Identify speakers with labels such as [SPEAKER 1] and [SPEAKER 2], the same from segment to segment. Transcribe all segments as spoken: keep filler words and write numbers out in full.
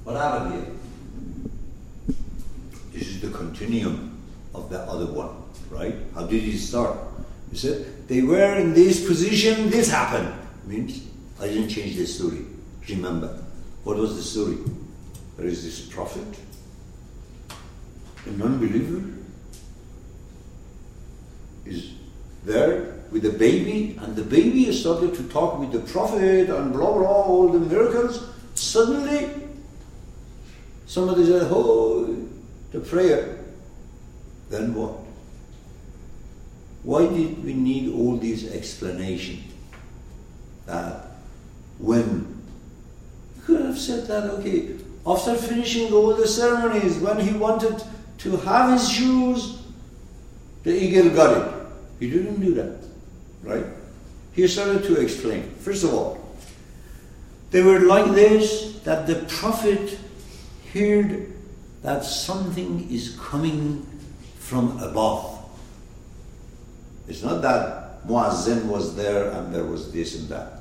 [SPEAKER 1] What happened here? This is the continuum of the other one, right? How did it start? You said, they were in this position, this happened. Means, I didn't change the story. Remember, what was the story? There is this prophet, a non-believer, is there with a baby, and the baby started to talk with the prophet and blah blah, all the miracles. Suddenly, somebody said, oh, the prayer. Then what? Why did we need all these explanations? That when you could have said that, okay, after finishing all the ceremonies, when he wanted to have his shoes, the eagle got it. He didn't do that, right? He started to explain. First of all, they were like this, that the prophet heard that something is coming from above. It's not that Muazzin was there and there was this and that.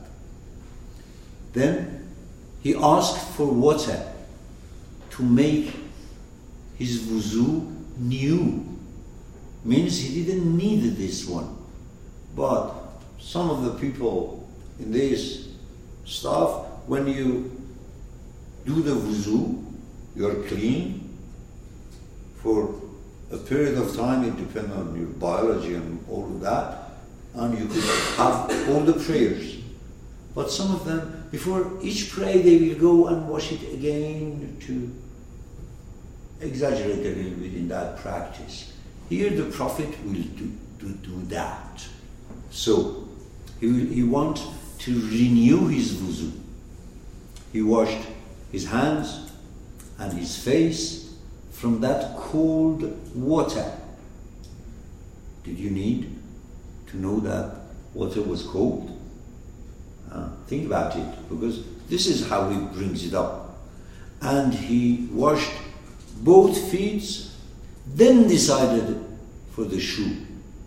[SPEAKER 1] Then he asked for water to make his wuzu new. Means he didn't need this one. But some of the people in this stuff, when you do the wuzu, you're clean for a period of time. It depends on your biology and all of that, and you could have all the prayers. But some of them, before each prayer, they will go and wash it again to exaggerate a little bit in that practice. Here the Prophet will do, do, do that. So, he, will, he wants to renew his wuzu. He washed his hands and his face from that cold water. Did you need to know that water was cold? Uh, think about it, because this is how he brings it up. And he washed both feet, then decided for the shoe.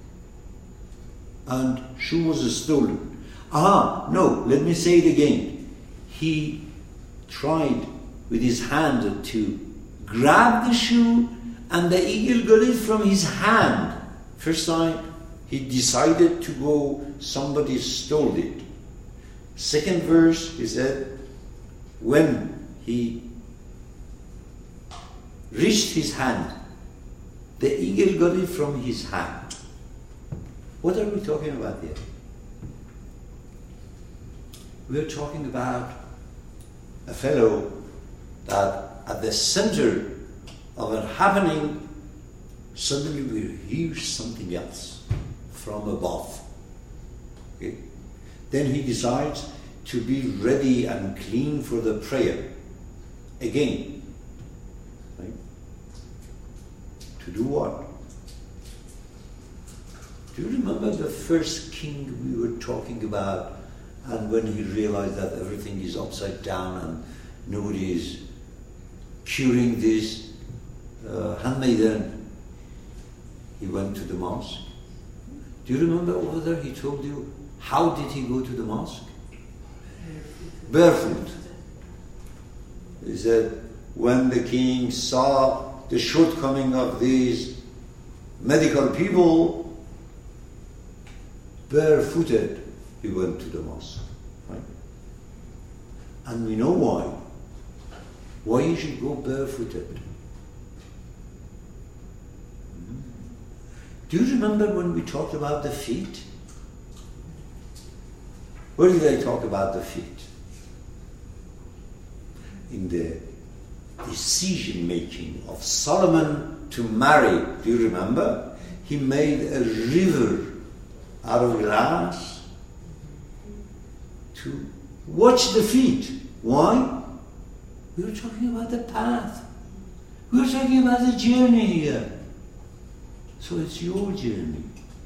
[SPEAKER 1] And shoe was stolen. Ah, no, let me say it again. He tried with his hand to grab the shoe, and the eagle got it from his hand. First time, he decided to go, somebody stole it. Second verse, he said, when he reached his hand, the eagle got it from his hand. What are we talking about here? We are talking about a fellow that at the center of a happening, suddenly we hear something else from above. Okay? Then he decides to be ready and clean for the prayer. Again. Right? To do what? Do you remember the first king we were talking about, and when he realized that everything is upside down and nobody is curing this uh, handmaiden, he went to the mosque. Do you remember over there he told you, how did he go to the mosque? Barefoot. He said, when the king saw the shortcoming of these medical people, barefooted, he went to the mosque. Right? And we know why. Why you should go barefooted. Do you remember when we talked about the feet? Where did I talk about the feet? In the decision making of Solomon to marry. Do you remember? He made a river out of glass to watch the feet. Why? We were talking about the path. We were talking about the journey here. So it's your journey.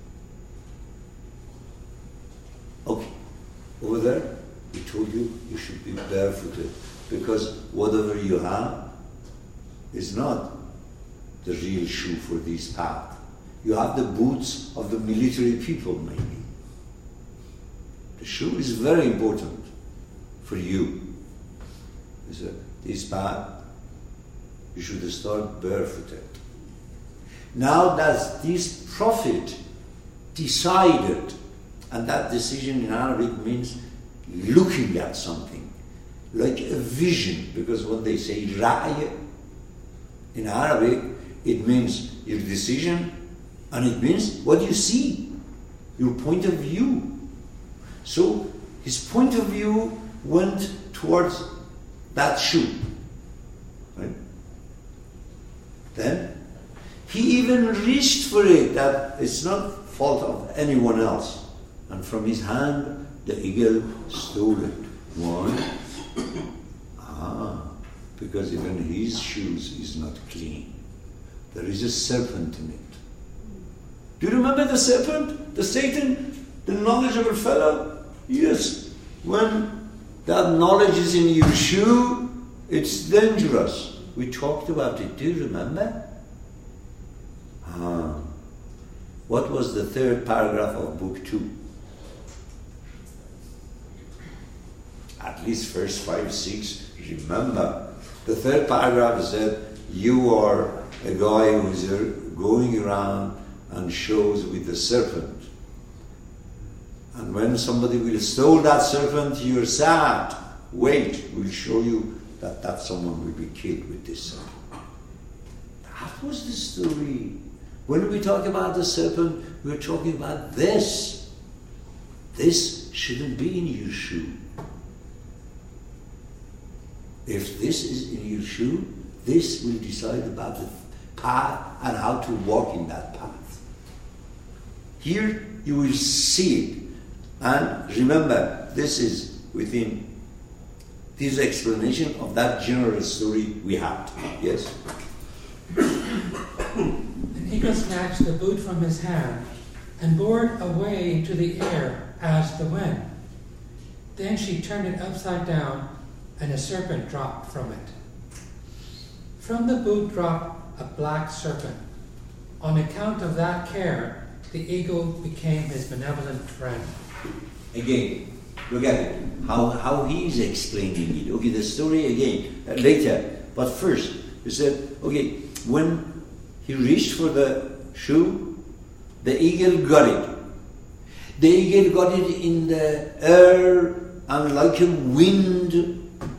[SPEAKER 1] Okay. Over there, we told you you should be barefooted, because whatever you have is not the real shoe for this path. You have the boots of the military people, maybe. The shoe is very important for you. This path you should start barefooted. Now that this prophet decided, and that decision in Arabic means looking at something, like a vision, because when they say ra'y in Arabic, it means your decision, and it means what you see, your point of view. So his point of view went towards that shoe. Right? Then he even reached for it, that it's not fault of anyone else. And from his hand, the eagle stole it. Why? Ah, because even his shoes is not clean. There is a serpent in it. Do you remember the serpent? The Satan? The knowledgeable fellow? Yes. When that knowledge is in your shoe, it's dangerous. We talked about it. Do you remember? Ah. What was the third paragraph of book two? At least first five, six, remember. The third paragraph said, you are a guy who's going around and shows with the serpent. And when somebody will steal that serpent, you're sad. Wait, we'll show you that that someone will be killed with this serpent. That was the story. When we talk about the serpent, we're talking about this. This shouldn't be in your shoe. If this is in your shoe, this will decide about the path and how to walk in that path. Here you will see it. And remember, this is within this explanation of that general story we had. Yes?
[SPEAKER 2] An eagle snatched the boot from his hand and bore it away into the air as the wind. Then she turned it upside down, and a serpent dropped from it. From the boot dropped a black serpent. On account of that care, the eagle became his benevolent friend.
[SPEAKER 1] Again, look at it. How, how he's explaining it. Okay, the story again, uh, later. But first, he said, okay, when he reached for the shoe, the eagle got it. The eagle got it in the air, and like a wind,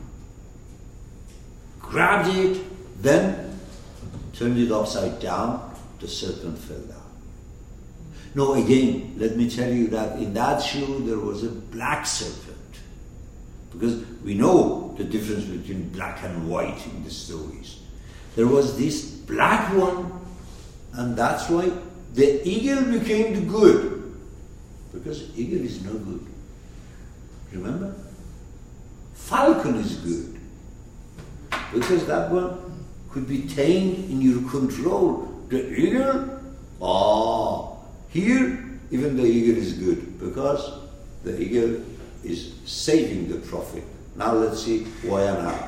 [SPEAKER 1] grabbed it, then turned it upside down, the serpent fell down. No, again, let me tell you that in that shoe there was a black serpent. Because we know the difference between black and white in the stories. There was this black one, and that's why the eagle became the good. Because eagle is no good. Remember? Falcon is good. Because that one could be tamed in your control. The eagle, ah, here even the eagle is good because the eagle is saving the prophet. Now let's see why and how.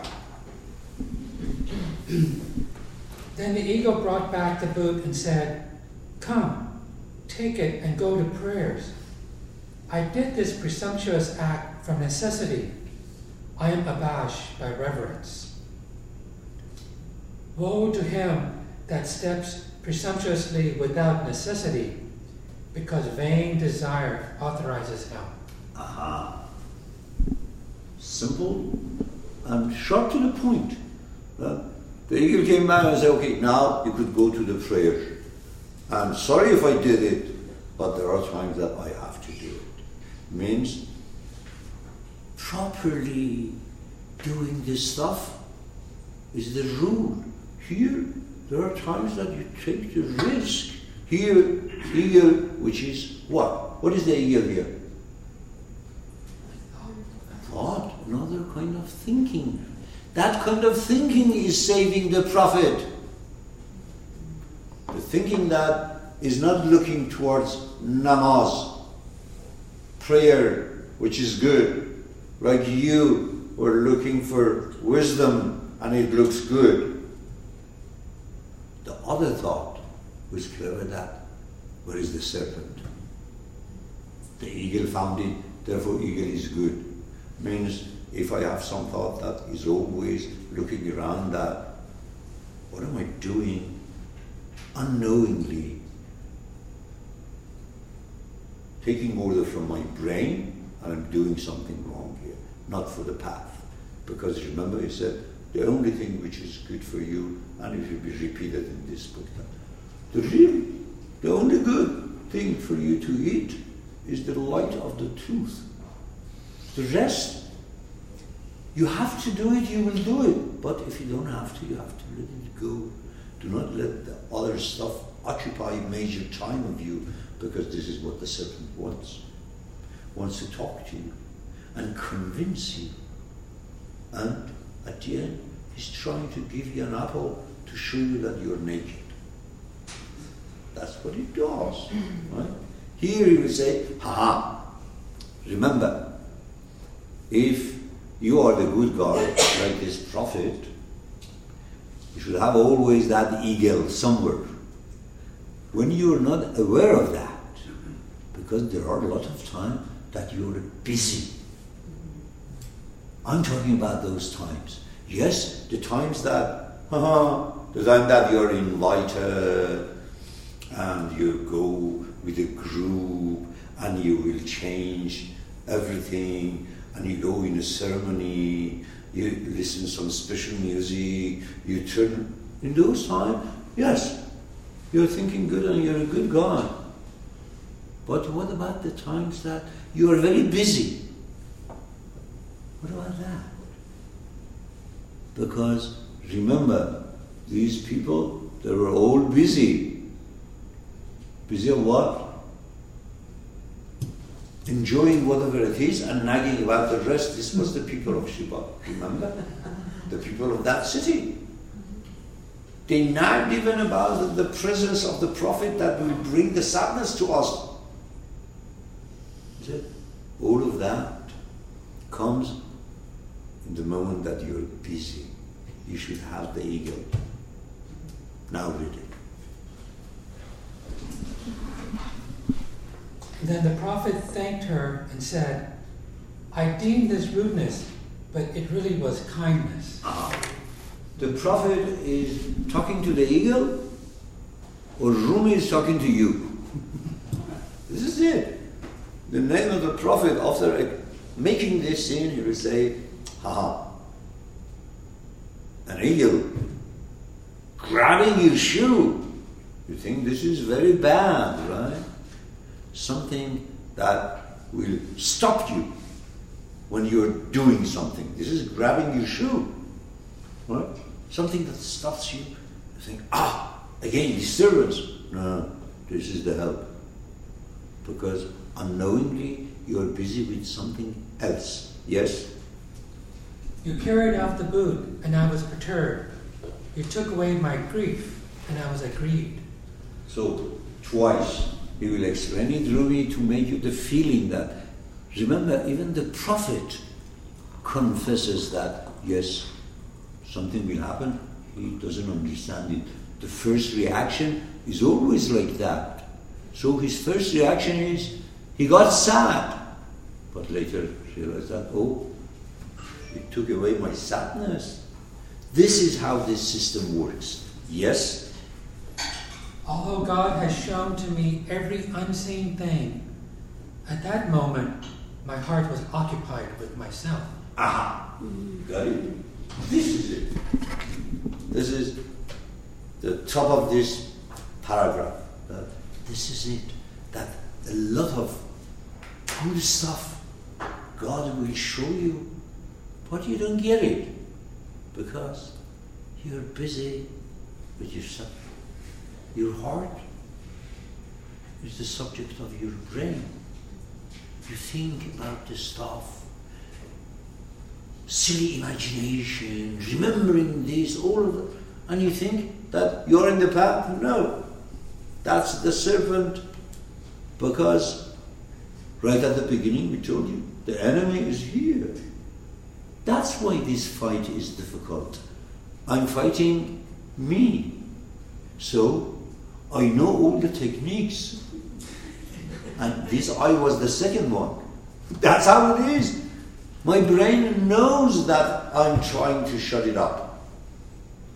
[SPEAKER 2] Then the eagle brought back the boot and said, "Come, take it and go to prayers. I did this presumptuous act from necessity. I am abashed by reverence. Woe to him that steps presumptuously without necessity, because vain desire authorizes him."
[SPEAKER 1] Aha. Simple and short to the point. Uh, the eagle came back and said, okay, now you could go to the prayer. I'm sorry if I did it, but there are times that I have to do it. Means properly doing this stuff is the rule. Here, there are times that you take the risk. Here, eagle, which is what? What is the eagle here? Thought, another kind of thinking. That kind of thinking is saving the prophet. The thinking that is not looking towards namaz, prayer, which is good. Like you were looking for wisdom and it looks good. The other thought was clever that, where is the serpent? The eagle found it, therefore eagle is good. Means if I have some thought that is always looking around that what am I doing unknowingly? Taking order from my brain, and I'm doing something wrong here, not for the path. Because remember, he said, the only thing which is good for you, and it will be repeated in this book, that the real, the only good thing for you to eat is the light of the truth. The rest, you have to do it, you will do it. But if you don't have to, you have to let it go. Do not let the other stuff occupy major time of you, because this is what the serpent wants. Wants to talk to you and convince you. And at the end, he's trying to give you an apple to show you that you're naked. That's what he does. Right? Here he will say, ha, remember, if you are the good guy, like this prophet, you should have always that eagle somewhere. When you're not aware of that, because there are a lot of times that you're busy. I'm talking about those times. Yes, the times that, haha, the time that you're invited and you go with a group and you will change everything, and you go in a ceremony, you listen to some special music, you turn, in those times, yes, you're thinking good and you're a good guy. But what about the times that you are very busy? What about that? Because remember, these people, they were all busy. Busy of what? Enjoying whatever it is and nagging about the rest. This was the people of Sheba, remember? The people of that city. They nagged even about the presence of the prophet that will bring the sadness to us. All of that comes in the moment that you're busy. You should have the eagle. Now read it.
[SPEAKER 2] Then the prophet thanked her and said, I deemed this rudeness, but it really was kindness.
[SPEAKER 1] Ah. The prophet is talking to the eagle, or Rumi is talking to you? This is it. The name of the prophet, after making this scene, he will say, haha, an eagle grabbing your shoe. You think this is very bad, right? Something that will stop you when you're doing something. This is grabbing your shoe. Right? Something that stops you. You think, ah, again, disturbance. No, this is the help. Because unknowingly, you're busy with something else. Yes?
[SPEAKER 2] You carried off the boot, and I was perturbed. You took away my grief, and I was aggrieved.
[SPEAKER 1] So, twice, he will explain it, Rumi, to make you the feeling that, remember, even the prophet confesses that, yes, something will happen. He doesn't understand it. The first reaction is always like that. So his first reaction is, he got sad. But later realized that, oh, it took away my sadness. This is how this system works. Yes?
[SPEAKER 2] Although God has shown to me every unseen thing, at that moment, my heart was occupied with myself.
[SPEAKER 1] Aha! Got it? This is it. This is the top of this paragraph. That this is it. That a lot of good stuff God will show you, but you don't get it because you're busy with yourself. Your heart is the subject of your brain. You think about the stuff, silly imagination, remembering this, all of it, and you think that you're in the path. No, that's the serpent, because right at the beginning we told you, the enemy is here. That's why this fight is difficult. I'm fighting me. So, I know all the techniques. And this I was the second one. That's how it is. My brain knows that I'm trying to shut it up.